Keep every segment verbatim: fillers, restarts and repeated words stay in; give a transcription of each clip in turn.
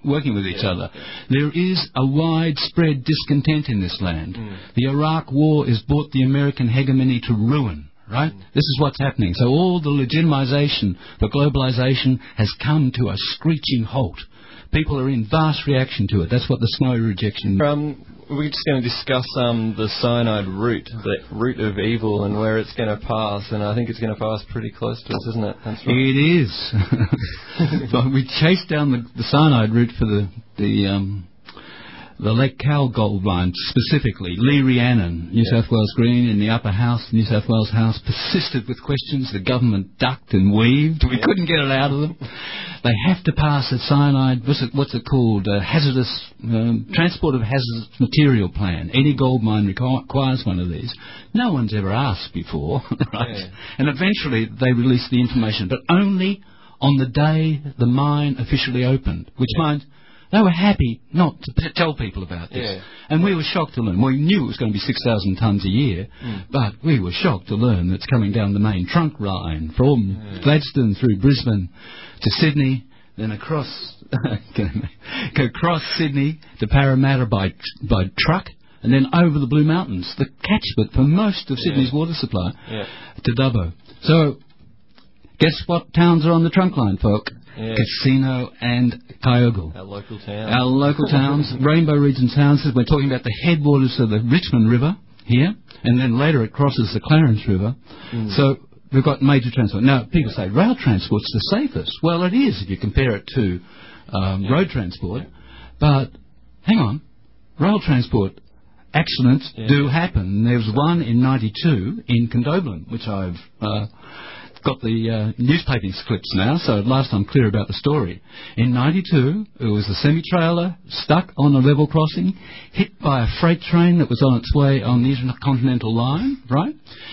working with each yeah, other. Yeah. There is a widespread discontent in this land. Mm. The Iraq War has brought the American hegemony to ruin. Right? Mm. This is what's happening. So all the legitimization for globalization has come to a screeching halt. People are in vast reaction to it. That's what the Snowy rejection... Um, we're just going to discuss um, the cyanide root, the root of evil, and where it's going to pass, and I think it's going to pass pretty close to us, isn't it? That's right. It is. But we chased down the, the cyanide route for the... the um, The Lake Cowal gold mine, specifically. Lee Rhiannon, New yeah. South Wales Green, in the upper house, New South Wales House, persisted with questions. The government ducked and weaved. We yeah. couldn't get it out of them. They have to pass a cyanide, what's it, what's it called, a hazardous, um, transport of hazardous material plan. Any gold mine requires one of these. No one's ever asked before, right? Yeah. And eventually they released the information, but only on the day the mine officially opened, which yeah. means they were happy not to p- tell people about this. Yeah. And we were shocked to learn. We knew it was going to be six thousand tonnes a year, mm. but we were shocked to learn that it's coming down the main trunk line from yeah. Gladstone through Brisbane to Sydney, then across across Sydney to Parramatta by by truck, and then over the Blue Mountains, the catchment for most of Sydney's yeah. water supply, yeah. to Dubbo. So, guess what towns are on the trunk line, folk? Yeah. Casino and Kyogle. Our local towns. Our local towns, Rainbow Region towns. We're talking about the headwaters of the Richmond River here, and then later it crosses the Clarence River. Mm. So we've got major transport. Now, people say rail transport's the safest. Well, it is if you compare it to um, yeah. road transport. Yeah. But, hang on, rail transport accidents yeah. do happen. There was one in ninety-two in Condobolin, which I've... Uh, got the uh, newspaper clips now, so at last I'm clear about the story. In ninety-two, it was a semi-trailer stuck on a level crossing, hit by a freight train that was on its way on the Intercontinental Line, right?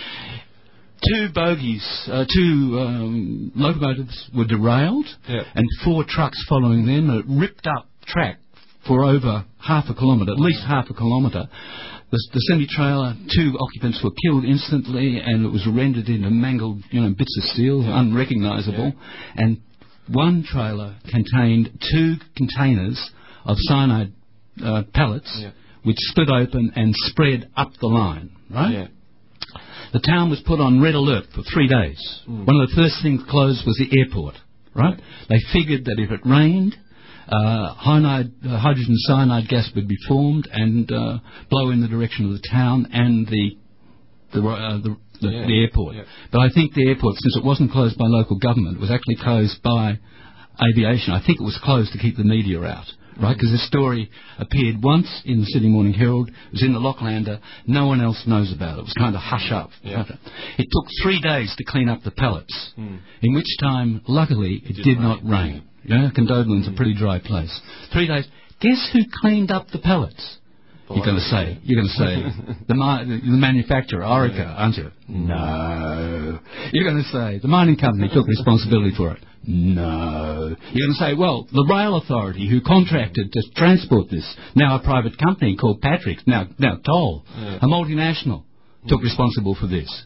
Two bogies, uh, two um, locomotives were derailed, yeah. and four trucks following them. It ripped up track for over half a kilometre, at least half a kilometre. The, the semi-trailer, two occupants were killed instantly, and it was rendered into mangled, you know, bits of steel, yeah. unrecognisable. Yeah. And one trailer contained two containers of cyanide uh, pellets, yeah. which split open and spread up the line, right? Yeah. The town was put on red alert for three days. Mm. One of the first things closed was the airport, right? Yeah. They figured that if it rained, Uh, hynide, uh, hydrogen cyanide gas would be formed and uh, blow in the direction of the town and the the, uh, the, the, yeah. the airport. Yeah. But I think the airport, since it wasn't closed by local government, was actually closed by aviation. I think it was closed to keep the media out, right? Because mm-hmm. this story appeared once in the Sydney Morning Herald. It was in the Locklander. No one else knows about it. It was kind of hush up. Yeah. It took three days to clean up the pellets, mm. in which time, luckily, it, it did rain. not rain. Yeah, Condobolin's mm. a pretty dry place. Three days. Guess who cleaned up the pellets? Boy, you're going to say, you're going to say, the, ma- the manufacturer, Orica, yeah. aren't you? No. You're going to say, the mining company took responsibility for it. No. You're going to say, well, the rail authority who contracted to transport this, now a private company called Patrick's, now, now Toll, yeah. a multinational, took responsible for this.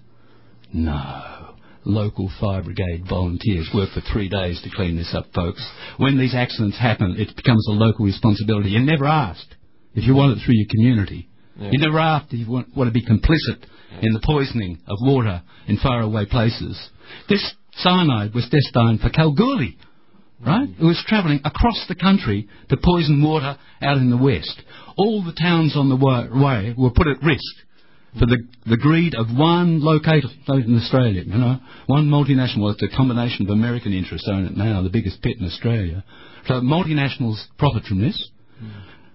No. Local fire brigade volunteers work for three days to clean this up, folks. When these accidents happen, it becomes a local responsibility. You're never asked if you want it through your community. Yeah. You're never asked if you want, want to be complicit yeah. in the poisoning of water in faraway places. This cyanide was destined for Kalgoorlie, right? Mm. It was travelling across the country to poison water out in the west. All the towns on the way were put at risk for the, the greed of one locator in Australia, you know, one multinational. Well, it's a combination of American interests own it now, the biggest pit in Australia. So multinationals profit from this. Mm.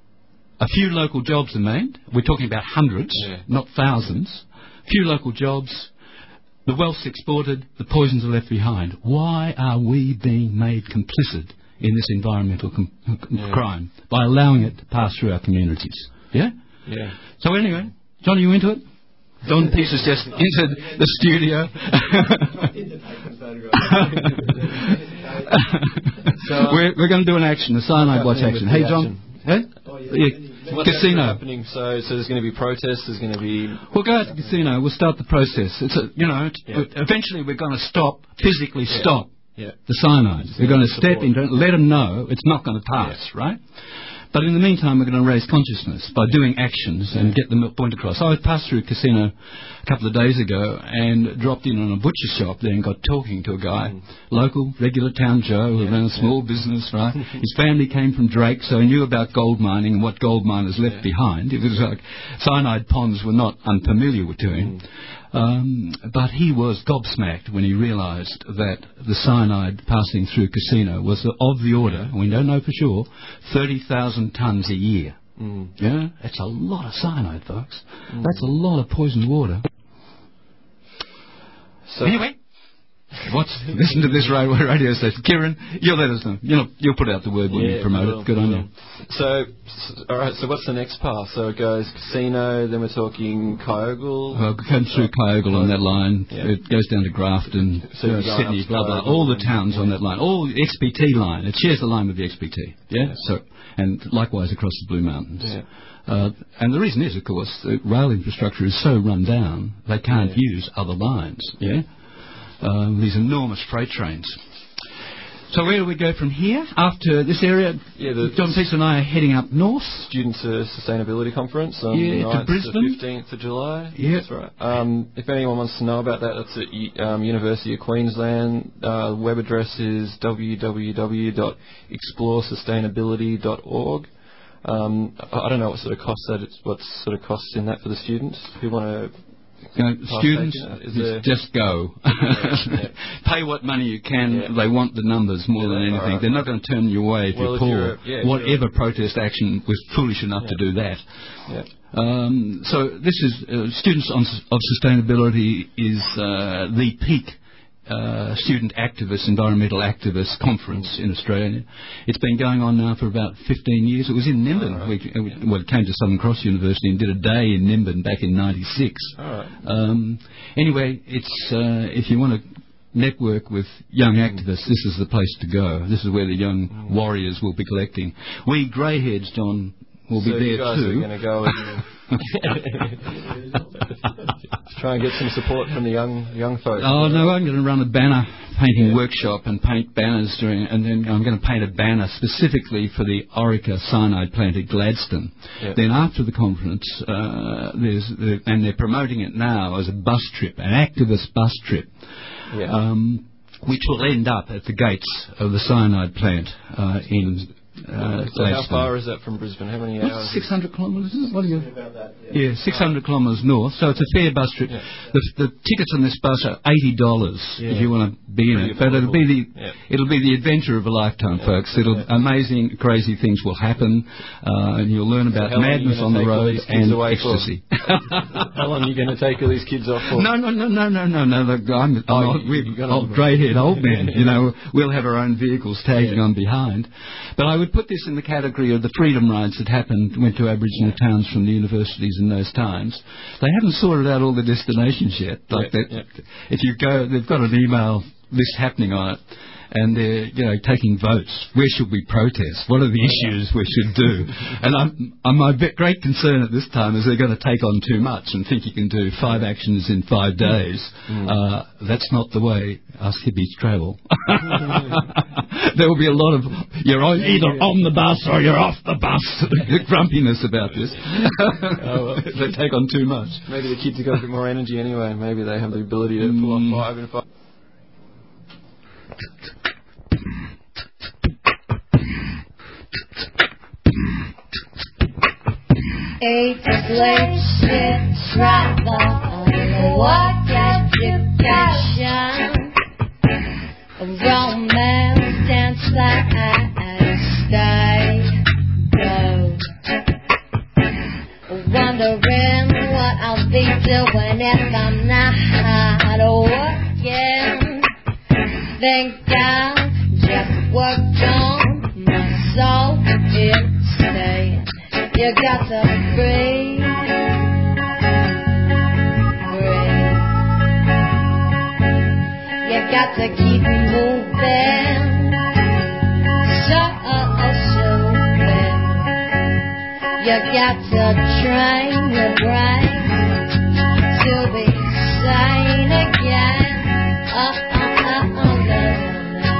A few local jobs are made. We're talking about hundreds, yeah. not thousands. A few local jobs. The wealth's exported. The poisons are left behind. Why are we being made complicit in this environmental com- yeah. crime by allowing it to pass through our communities? Yeah? Yeah. So anyway... John, are you into it? Don Peace has just entered the studio. so, um, we're we're going to do an action, a cyanide watch action. Hey, John. Hey? Oh, yeah. Yeah. What's Casino. Happening? So, so there's going to be protests. There's going to be. We'll go to the casino. We'll start the process. It's a, you know, yeah. eventually we're going to stop, physically yeah. stop Yeah. The cyanide. We're going to step support. into it, let them know it's not going to pass, yeah. right? But in the meantime, we're going to raise consciousness by doing actions and get the point across. I passed through a casino a couple of days ago and dropped in on a butcher shop there and got talking to a guy, mm. local, regular town Joe, who yeah, ran a small yeah. business, right? His family came from Drake, so he knew about gold mining and what gold miners left yeah. behind. It was like cyanide ponds were not unfamiliar to him. Mm. Um, but he was gobsmacked when he realised that the cyanide passing through casino was of the order, we don't know for sure, thirty thousand tonnes a year. Mm. Yeah, that's a lot of cyanide, folks. Mm. That's a lot of poisoned water. So anyway, what's listen to this radio, radio station. Kieran, you'll let us know. You'll, you'll put out the word when yeah, you promote will, it. Good on will. you. So, all right, so what's the next path? So it goes casino, then we're talking Kyogle. Well, it comes through Kyogle on that line. Yeah. It goes down to Grafton, so uh, Sydney, blah, blah, all the towns yeah. on that line. All the X P T line. It shares the line with the X P T. Yeah? yeah. So, and likewise across the Blue Mountains. Yeah. Uh, and the reason is, of course, the rail infrastructure is so run down, they can't yeah. use other lines. Yeah? Um, these enormous freight trains. So where do we go from here? After this area, yeah, the John Peace and I are heading up north. Students' uh, Sustainability Conference on yeah, the ninth to Brisbane. to fifteenth of July. Yeah. That's right. Um, if anyone wants to know about that, that's at um, University of Queensland. Uh, web address is w w w dot explore sustainability dot org. Um, I don't know what sort of costs that. It's, what sort of costs in that for the students who want to. You know, students, just, just go. yeah. Pay what money you can. Yeah. They want the numbers more yeah, than anything. Right. They're not going to turn you away if well, you're if poor. you're, yeah, Whatever you're, protest action was foolish enough yeah. to do that. Yeah. Um, so this is uh, Students on, of Sustainability is uh, the peak uh, student activist, environmental activist conference in Australia. It's been going on now for about fifteen years. It was in Nimbin. Right. We, we, well, it came to Southern Cross University and did a day in Nimbin back in ninety-six. Right. Um, anyway, it's uh, if you want to network with young activists, this is the place to go. This is where the young mm. warriors will be collecting. We greyheads, John, will so be there you guys too. Are going to go and try and get some support from the young young folks. Oh no, I'm going to run a banner painting yeah. workshop and paint banners during, and then I'm going to paint a banner specifically for the Orica cyanide plant at Gladstone. Yeah. Then after the conference, uh, there's the, and they're promoting it now as a bus trip, an activist bus trip. Yeah. Um, which will end up at the gates of the cyanide plant uh, in uh, so how far is that from Brisbane? How many hours? six hundred kilometres, isn't it? What are you? About that, yeah. yeah, six hundred kilometres north, so it's a fair bus trip. Yeah. The, the tickets on this bus are eighty dollars yeah. if you want to be in Pretty it. But it'll be the yeah. it'll be the adventure of a lifetime, yeah. folks. It'll yeah. amazing, crazy things will happen, uh, and you'll learn about so madness on the road and ecstasy. How long are you going to take all these kids off for? No, no, no, no, no, no, no. Look, I'm, I'm oh, old, we're old grey-haired old men. You know, we'll have our own vehicles tagging yeah. on behind. But I would put this in the category of the freedom rides that happened, went to Aboriginal towns from the universities in those times. They haven't sorted out all the destinations yet. Like yeah, that, yeah. if you go, they've got an email list happening on it. And they're, you know, taking votes. Where should we protest? What are the issues we should do? And I'm, I'm, my great concern at this time is they're going to take on too much and think you can do five actions in five days. Mm. Uh, that's not the way us hippies travel. There will be a lot of, you're on, either on the bus or you're off the bus. Grumpiness about this. Oh, well. They take on too much. Maybe the kids have got a bit more energy anyway. Maybe they have the ability to pull mm. off five and five. Education, travel, work education, romance, dance, stay, go. Wondering what I'll be doing if I'm not working. Think I'll just work on my soul instead. You got to breathe, breathe. You got to keep moving, so soothing. You got to train your brain to be sane again. Oh, oh, oh, oh, no, no.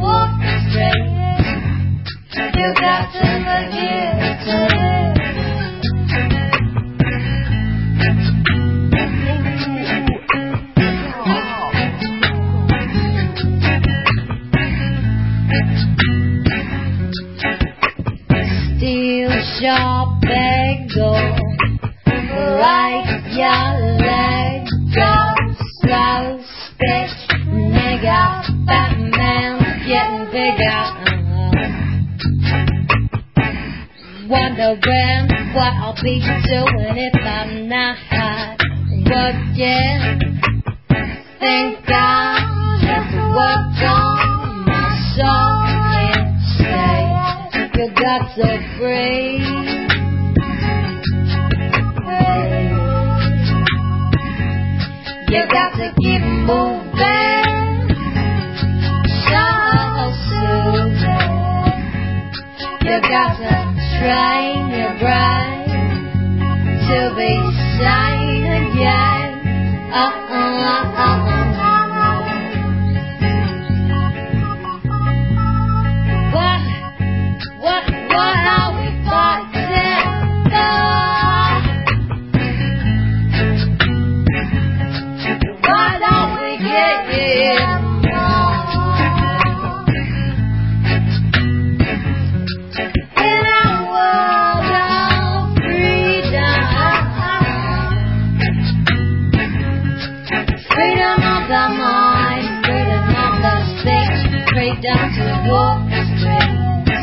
walk straight. You got to forgive to live. Steel sharp angle, like your leg goes slow speech, nigga, Batman's getting bigger. Wondering what I'll be doing if I'm not working. Think I'll have to work on my soul instead. You got to breathe. You got to keep moving. So soothing. You got to train your brain to be sane again. Uh uh uh uh. What, what, what are we fighting for? Why don't we get here more? In our world of freedom, freedom of the mind, freedom of the speech, freedom to walk the streets.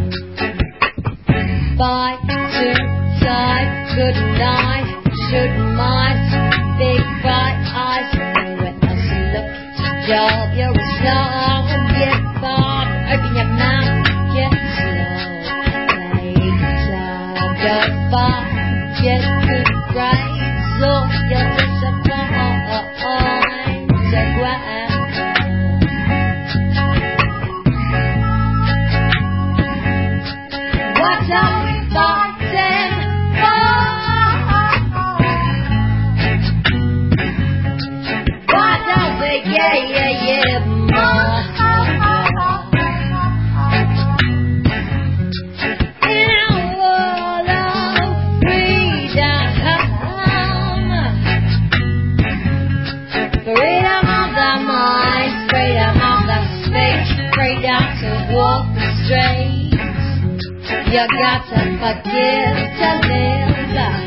Fight to die, good night, should might, big bright eyes, when I look at your job, you're a star, get bored, open your mouth, get slow, play guitar, go far, get good grades, or you're disappointed to ground. What are we fighting for? Why don't we get yeah, yeah, more? In a world of freedom, freedom of the mind, freedom of the speech, freedom to walk the streets. You got to forgive to live.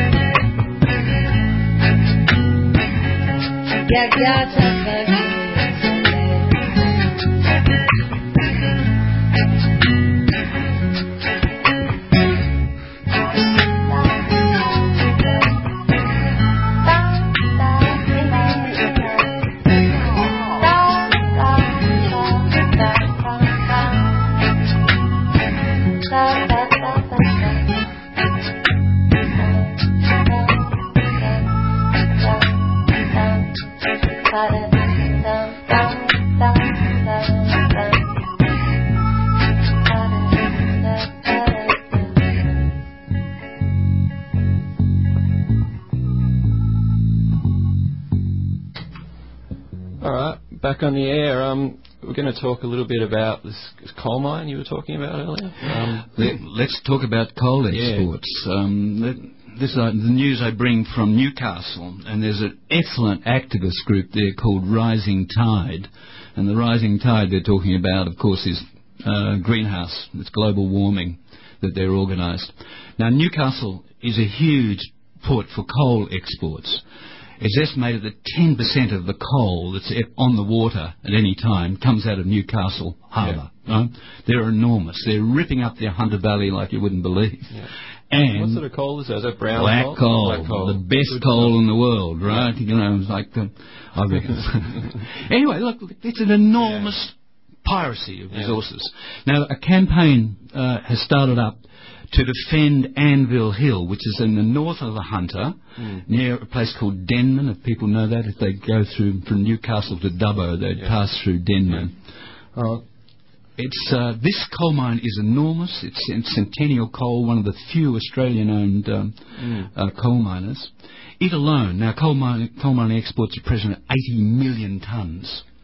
You got to forgive to live. Back on the air, um, we're going to talk a little bit about this coal mine you were talking about earlier. Um, Let, let's talk about coal exports. Yeah. Um, this is uh, the news I bring from Newcastle, and there's an excellent activist group there called Rising Tide. And the Rising Tide they're talking about, of course, is uh, greenhouse. It's global warming that they're organised. Now, Newcastle is a huge port for coal exports. It's estimated that ten percent of the coal that's on the water at any time comes out of Newcastle Harbour. Yeah. Right? They're enormous. They're ripping up their Hunter Valley like you wouldn't believe. Yeah. And what sort of coal is that? Is that brown black coal? coal? Black coal. The best Good coal stuff. in the world, right? Yeah. You know, it's like the, I reckon. Anyway, look, it's an enormous yeah. piracy of yeah. resources. Now, a campaign uh, has started up to defend Anvil Hill, which is in the north of the Hunter, mm. near a place called Denman. If people know that, if they go through from Newcastle to Dubbo, they'd yeah. pass through Denman. Yeah. Uh, it's uh, this coal mine is enormous. It's, it's Centennial Coal, one of the few Australian-owned um, mm. uh, coal miners. It alone, now coal, mine, coal mining exports are present at eighty million tonnes.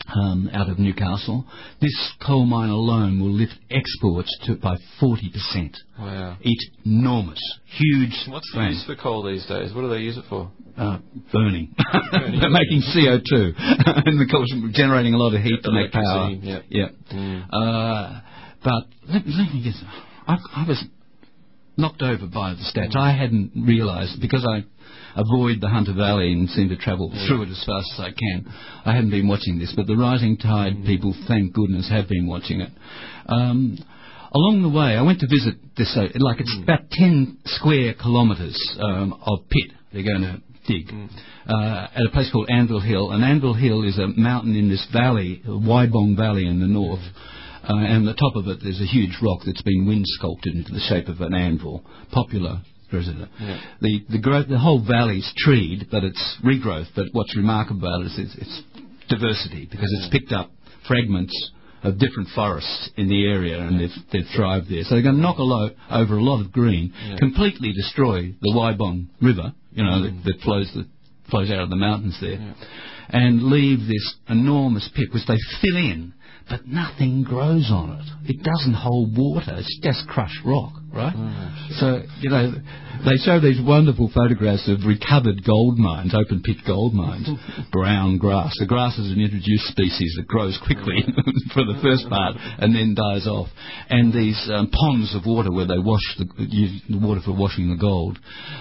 um, out of Newcastle. This coal mine alone will lift exports to by forty percent. Wow. It's enormous, huge. What's the thing. use for coal these days? What do they use it for? Uh, burning. They're making C O two and of course generating a lot of heat to make power. Yeah. Yeah. Mm. Uh, but let, let me get. I, I was knocked over by the stats. I hadn't realised, because I avoid the Hunter Valley and seem to travel yeah. through it as fast as I can. I hadn't been watching this, but the Rising Tide mm. people, thank goodness, have been watching it. Um, along the way, I went to visit this, uh, like it's mm. about ten square kilometres um, of pit they're going to dig mm. uh, at a place called Anvil Hill. And Anvil Hill is a mountain in this valley, Waibong Valley in the north. Uh, and on the top of it, there's a huge rock that's been wind sculpted into the shape of an anvil. Popular. Yeah. The the growth, the whole valley's treed, but it's regrowth. But what's remarkable about it is it's, it's diversity, because yeah. it's picked up fragments of different forests in the area, and yeah. they've they've thrived there. So they're going to knock a lot over a lot of green, yeah. completely destroy the Waibong River, you know, mm. that, that flows the, flows out of the mountains there, yeah. and leave this enormous pit which they fill in. But nothing grows on it. It doesn't hold water. It's just crushed rock, right? Oh, so, you know, they show these wonderful photographs of recovered gold mines, open pit gold mines, brown grass. The grass is an introduced species that grows quickly for the first part and then dies off. And these um, ponds of water where they wash the, use the water for washing the gold,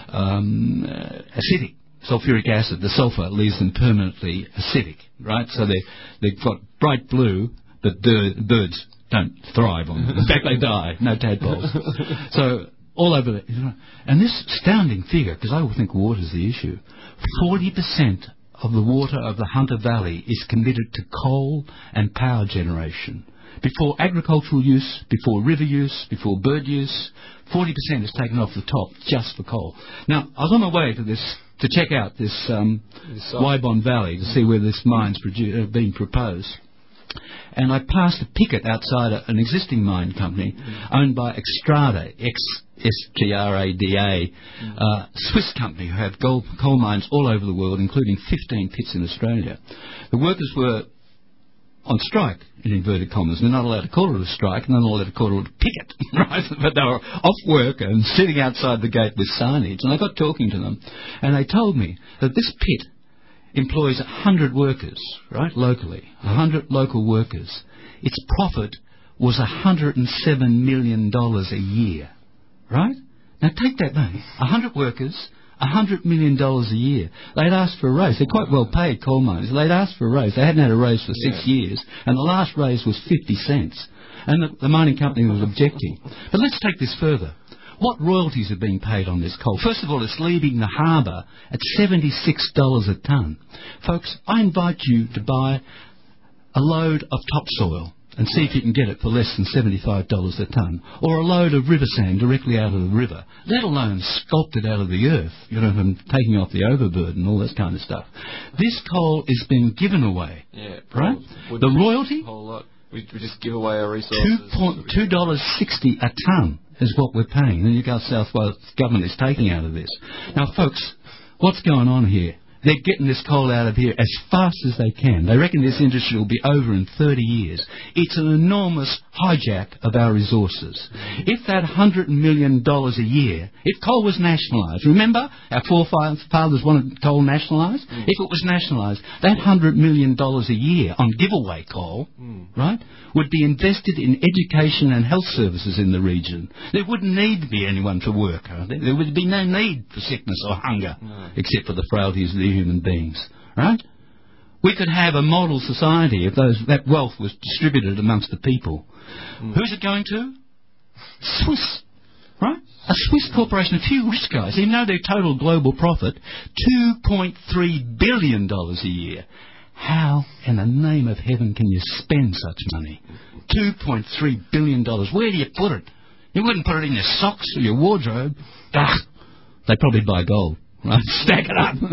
um, uh, acidic. Sulfuric acid, the sulphur leaves them permanently acidic, right? So they, they've got bright blue, but the birds don't thrive on them. In fact, they die. No tadpoles. So all over the... You know, and this astounding figure, because I think water's the issue, forty percent of the water of the Hunter Valley is committed to coal and power generation. Before agricultural use, before river use, before bird use, forty percent is taken off the top just for coal. Now, I was on my way to this... to check out this um, Waibong Valley to see where this mine's produ- uh, being proposed. And I passed a picket outside a, an existing mine company mm. owned by Xstrata, X S T R A D A, mm. uh, Swiss company who have gold coal mines all over the world, including fifteen pits in Australia. The workers were on strike, in inverted commas. They're not allowed to call it a strike, and they're not allowed to call it a picket, right? But they were off work and sitting outside the gate with signage, and I got talking to them, and they told me that this pit employs one hundred workers, right, locally, one hundred local workers. Its profit was one hundred seven million dollars a year, right? Now take that money, one hundred workers, one hundred million dollars a year. They'd asked for a raise. They're quite well paid coal miners. They'd asked for a raise. They hadn't had a raise for six yeah. years, and the last raise was fifty cents. And the, the mining company was objecting. But let's take this further. What royalties are being paid on this coal? First of all, it's leaving the harbour at seventy-six dollars a tonne. Folks, I invite you to buy a load of topsoil and see if you can get it for less than seventy-five dollars a tonne, or a load of river sand directly out of the river, let alone sculpted out of the earth, you know, and taking off the overburden and all that kind of stuff. This coal is being given away, yeah, right? The royalty? A whole lot. We, we just give away our resources. two dollars sixty a tonne is what we're paying. The New South Wales government is taking out of this. Now, folks, what's going on here? They're getting this coal out of here as fast as they can. They reckon this industry will be over in thirty years. It's an enormous hijack of our resources. If that one hundred million dollars a year, if coal was nationalised, remember our forefathers wanted coal nationalised? Mm. If it was nationalised, that one hundred million dollars a year on giveaway coal, mm. right, would be invested in education and health services in the region. There wouldn't need to be anyone to work. There would be no need for sickness or hunger, no. except for the frailties of the human beings, right? We could have a model society if those, that wealth was distributed amongst the people. Mm. Who's it going to? Swiss, right? A Swiss corporation, a few rich guys. You know their total global profit, two point three billion dollars a year. How in the name of heaven can you spend such money? two point three billion dollars. Where do you put it? You wouldn't put it in your socks or your wardrobe. Ugh. They'd probably buy gold. Right, stack it up.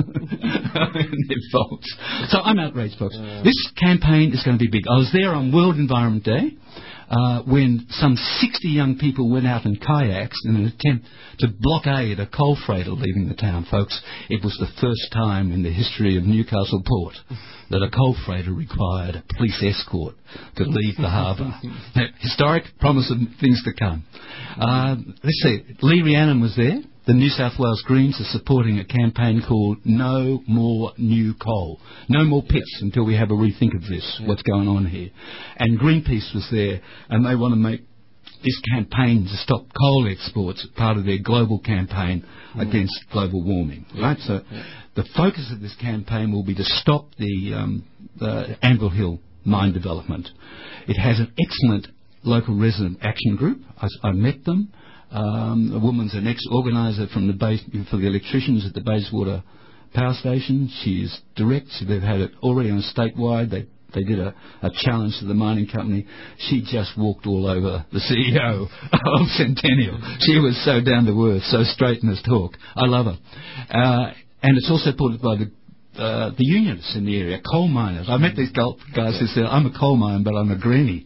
So I'm outraged, folks. Yeah. This campaign is going to be big. I was there on World Environment Day. uh, when some sixty young people went out in kayaks in an attempt to blockade a coal freighter leaving the town, folks. It was the first time in the history of Newcastle Port that a coal freighter required a police escort to leave the harbour. Historic, promise of things to come. Uh, let's see, Lee Rhiannon was there. The New South Wales Greens are supporting a campaign called No More New Coal. No more pits until we have a rethink of this, what's going on here. And Greenpeace was there, and they want to make this campaign to stop coal exports part of their global campaign mm. against global warming. Yeah. Right? So yeah. the focus of this campaign will be to stop the, um, the Anvil Hill mine development. It has an excellent local resident action group. I, I met them. Um, a woman's an ex-organiser from the base, for the electricians at the Bayswater Power Station. She is direct. They've had it already on statewide. They they did a, a challenge to the mining company. She just walked all over the C E O of Centennial. She was so down to earth, so straight in his talk. I love her. Uh, and it's also put by the Uh, the unions in the area, coal miners. I met these guys who said, I'm a coal miner, but I'm a greenie.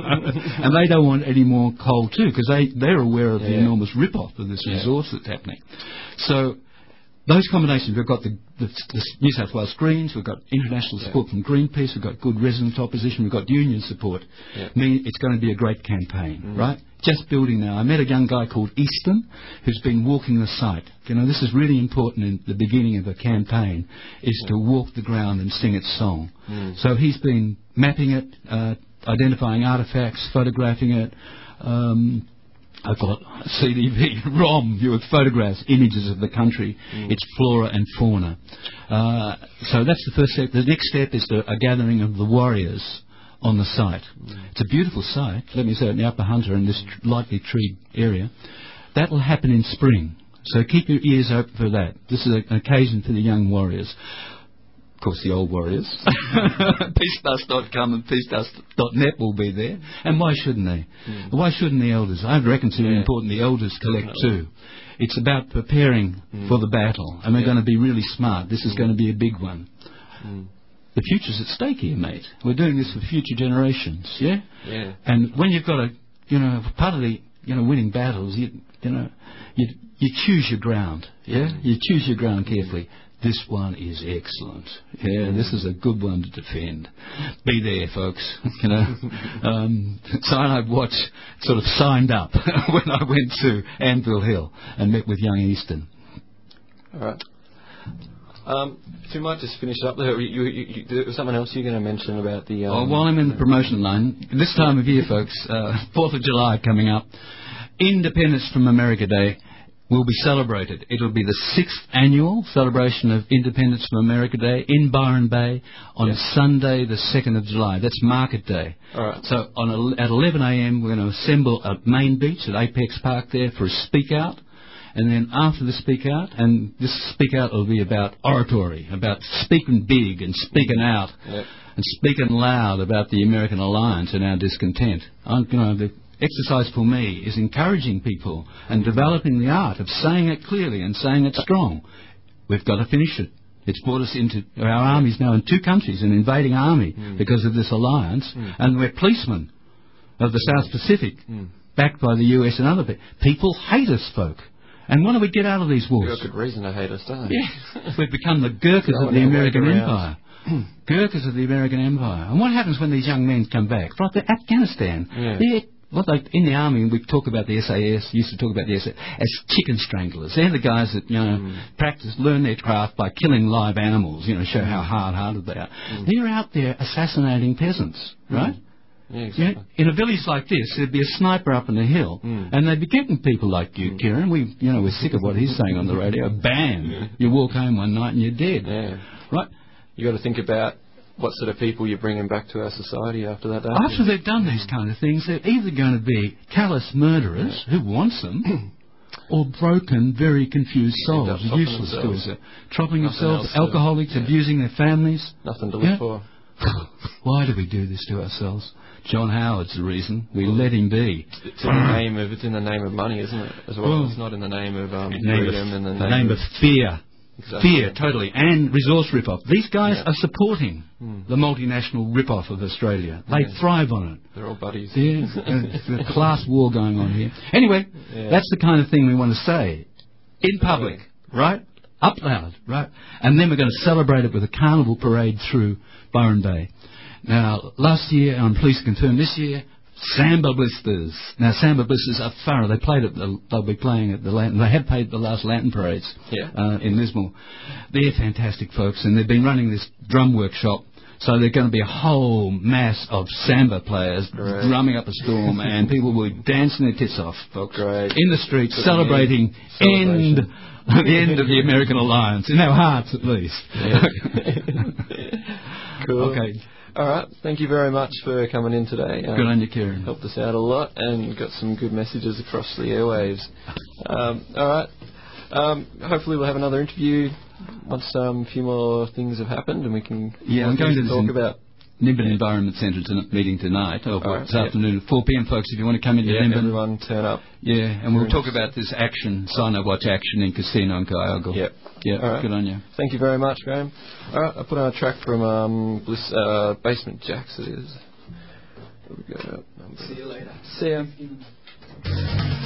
And they don't want any more coal too, because they, they're aware of yeah. the enormous rip-off of this yeah. resource that's happening. So those combinations, we've got the, the, the New South Wales Greens, we've got international support yeah. from Greenpeace, we've got good resident opposition, we've got union support. Yeah. I mean, it's going to be a great campaign, mm. right? Just building now. I met a young guy called Easton who's been walking the site. You know, this is really important in the beginning of a campaign, is yeah. to walk the ground and sing its song. Mm. So he's been mapping it, uh, identifying artefacts, photographing it. Um, I've got C D V, ROM, with photographs, images of the country, mm. its flora and fauna. Uh, so that's the first step. The next step is the, a gathering of the warriors on the site. Mm. It's a beautiful site, let me say, in the Upper Hunter in this tr- lightly treed area. That will happen in spring, so keep your ears open for that. This is a, an occasion for the young warriors. Of course, the old warriors. peace dust dot com and peace dust dot net will be there. And why shouldn't they? Mm. Why shouldn't the elders? I reckon it's really yeah. important the elders collect too. It's about preparing mm. for the battle, and they're yeah. going to be really smart. This is mm. going to be a big one. Mm. The future's at stake here, mate. We're doing this for future generations, yeah? Yeah. And when you've got a, you know, part of the, you know, winning battles, you, you know, you, you choose your ground, yeah? Mm. You choose your ground carefully. This one is excellent. Yeah, mm. this is a good one to defend. Be there, folks. You know, um, Cyanide Watch sort of signed up when I went to Anvil Hill and met with young Easton. All right. Um, so we might just finish up there. You, you, you, there was something else you're going to mention about the... Um, oh, while I'm in the promotion line, this time of year, folks, uh, fourth of July coming up, Independence from America Day will be celebrated. It'll be the sixth annual celebration of Independence from America Day in Byron Bay on yeah. Sunday, the second of July. That's Market Day. All right. So on a, at eleven a.m. we're going to assemble at Main Beach at Apex Park there for a speak out. And then after the speak out, and this speak out will be about oratory, about speaking big and speaking out yep. and speaking loud about the American alliance and our discontent. I, you know, the exercise for me is encouraging people and developing the art of saying it clearly and saying it strong. We've got to finish it. It's brought us into our armies now in two countries, an invading army mm. because of this alliance, mm. and we're policemen of the South Pacific, mm. backed by the U S and other people. People hate us, folk. And what do we get out of these wars? You've got good reason to hate us, don't you? Yeah. We've become the Gurkhas of the American Empire. Gurkhas of the American Empire. And what happens when these young men come back? Right, they're Afghanistan. Yeah. They're, what they, in the army, we talk about the S A S, used to talk about the S A S, as chicken stranglers. They're the guys that, you know, mm. practice, learn their craft by killing live animals, you know, show how hard-hearted they are. Mm. They're out there assassinating peasants, right? Mm. Yeah, exactly. You know, in a village like this, there'd be a sniper up on the hill, mm. and they'd be getting people like you, mm. Kieran. We, you know, we're sick of what he's saying on the radio. Bam! Yeah. You walk home one night and you're dead. Yeah. Right? You got to think about what sort of people you're bringing back to our society after that. After they've done these kind of things, they're either going to be callous murderers, yeah. who wants them, or broken, very confused souls, useless to us, troubling themselves, alcoholics, yeah. abusing their families. Nothing to live yeah. for. Why do we do this to ourselves? John Howard's the reason. We well, let him be. It's in the name of it's in the name of money, isn't it? As well, well it's not in the name of um, name freedom of, and the name, name of, of fear. exactly. Fear, totally. And resource rip-off. These guys Yeah. are supporting Mm. the multinational rip-off of Australia. They Yeah. thrive on it. They're all buddies. Yeah, there's a class war going on here. Anyway, Yeah. that's the kind of thing we want to say in public, right? Up loud, right? And then we're going to celebrate it with a carnival parade through Byron Bay. Now, last year, I'm pleased to confirm this year, Samba Blisters. Now, Samba Blisters are thorough. They played at the, they'll be playing at the Lantern. They have played the last Lantern parades Yeah. uh, in Lismore. They're fantastic folks, and they've been running this drum workshop. So there's going to be a whole mass of samba players Great. drumming up a storm, and people will be dancing their tits off, folks, Great. in the streets, Good celebrating celebration. end, the end of the American alliance, in our hearts at least. Yeah. Cool. Okay. All right. Thank you very much for coming in today. Um, Good on you, Kieran. Helped us out a lot and got some good messages across the airwaves. Um, all right. Um, hopefully we'll have another interview once um, a few more things have happened and we can Yeah, more I'm going things to talk this about. Nimbin Environment Centre to meeting tonight, or All right, this yeah. afternoon at four p.m, folks, if you want to come into Yeah, Nimbin. everyone turn up. Yeah, and we'll Very talk about this action, Sino Watch action in Casino and Kyogle. Yep. Yeah, All right. good on you. Thank you very much, Graham. All right, I put on a track from um, Bliss, uh, Basement Jacks, it is. There we go. See you later. See ya.